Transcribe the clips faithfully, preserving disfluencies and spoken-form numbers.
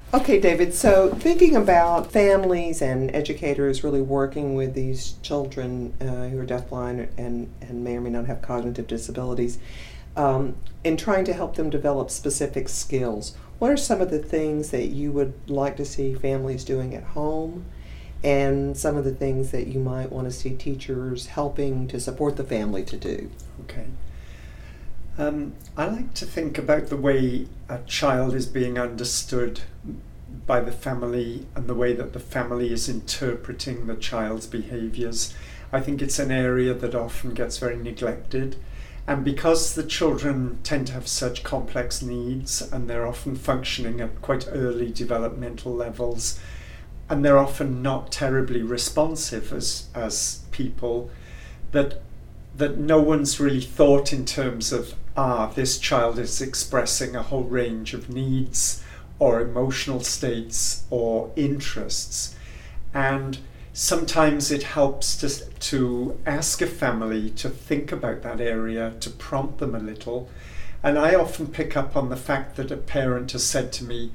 Okay, David, so thinking about families and educators really working with these children uh, who are deafblind and, and may or may not have cognitive disabilities, um, and trying to help them develop specific skills, what are some of the things that you would like to see families doing at home, and some of the things that you might want to see teachers helping to support the family to do? Okay. Um, I like to think about the way a child is being understood by the family and the way that the family is interpreting the child's behaviours. I think it's an area that often gets very neglected. And because the children tend to have such complex needs and they're often functioning at quite early developmental levels, and they're often not terribly responsive as, as people, that that no one's really thought in terms of, ah, this child is expressing a whole range of needs or emotional states or interests. And sometimes it helps to, to ask a family to think about that area, to prompt them a little. And I often pick up on the fact that a parent has said to me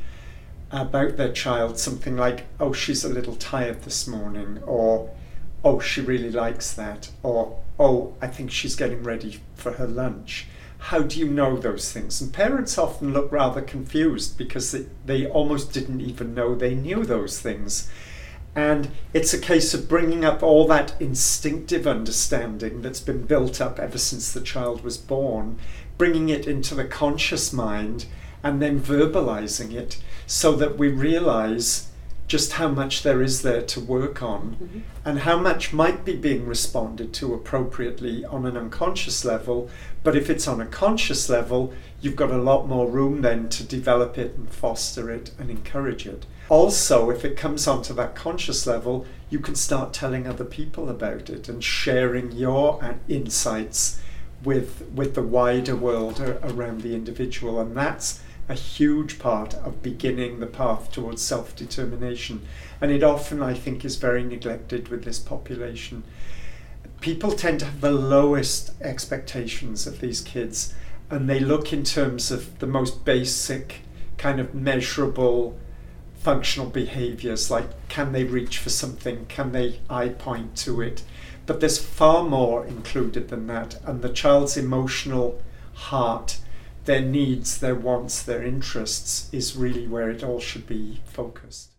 about their child something like, oh, she's a little tired this morning, or oh, she really likes that, or oh, I think she's getting ready for her lunch. How do you know those things? And parents often look rather confused because they, they almost didn't even know they knew those things. And it's a case of bringing up all that instinctive understanding that's been built up ever since the child was born, bringing it into the conscious mind and then verbalizing it so that we realize just how much there is there to work on, mm-hmm. and how much might be being responded to appropriately on an unconscious level. But if it's on a conscious level, you've got a lot more room then to develop it and foster it and encourage it. Also, if it comes onto that conscious level, you can start telling other people about it and sharing your insights with, with the wider world around the individual. And that's a huge part of beginning the path towards self-determination. And it often, I think, is very neglected with this population. People tend to have the lowest expectations of these kids, and they look in terms of the most basic kind of measurable functional behaviors, like can they reach for something, can they eye point to it. But there's far more included than that, and the child's emotional heart, their needs, their wants, their interests is really where it all should be focused.